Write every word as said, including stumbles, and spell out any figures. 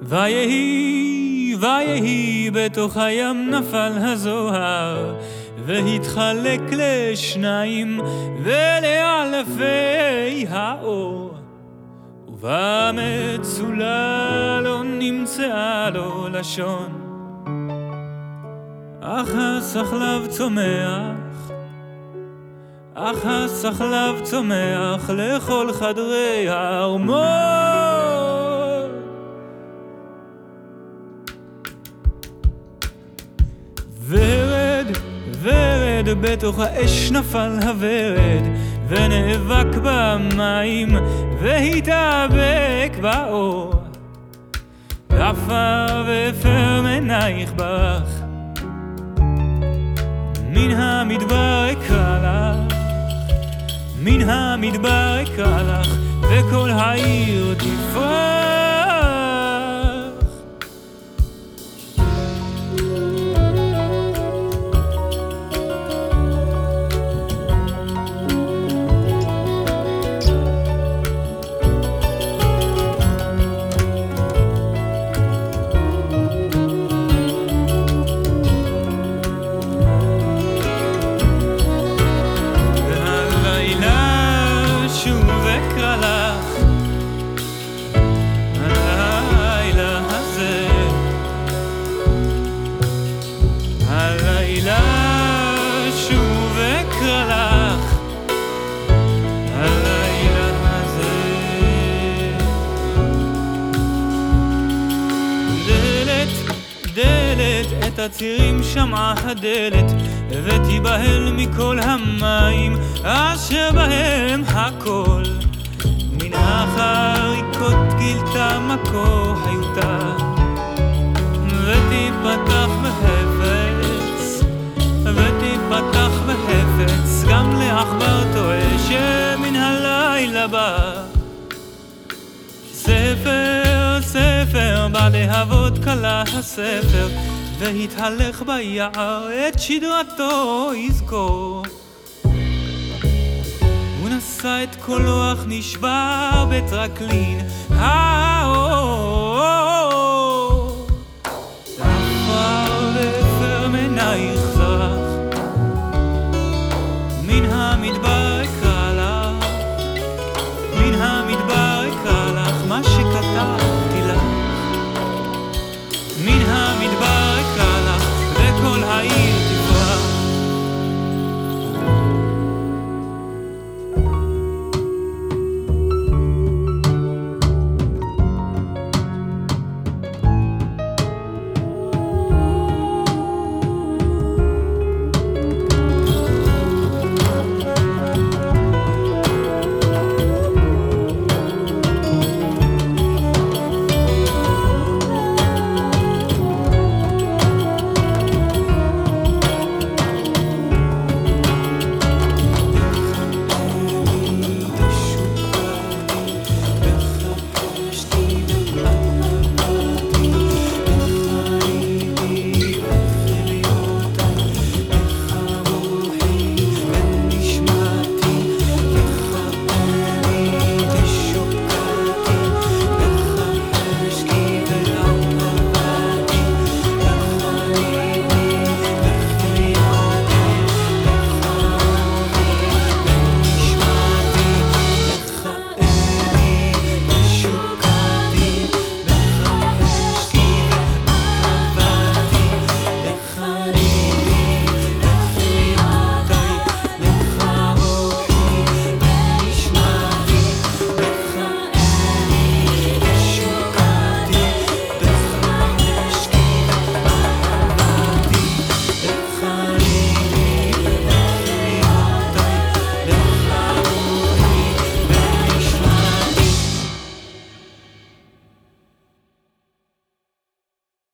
ויהי, ויהי, בתוך הים נפל הזוהר, והתחלק לשניים ולאלפי האור, ובמצולה לא נמצאה לו לשון, אך הסחלב צומח, אך הסחלב צומח לכל חדרי הארמון. ורד, ורד, בתוך האש נפל הורד, ונאבק במים, והתאבק באור, ועפר ואפר מנייך ברח, מן המדבר אקרא לך, מן המדבר אקרא לך, וכל העיר תפרח. את הצירים שמעה הדלת, ותיבהל מכל המים אשר בהם הכל. מן החריקות גילתה מקור חיותה, ותיפתח בחפץ, ותיפתח בחפץ גם לעכבר טועה שמן הלילה בא. ספר, ספר, בא להבות קלה הספר, והתהלך ביער, את שדרתו יזכור. הוא נשא את קולו אך נשבר בטרקלין האור.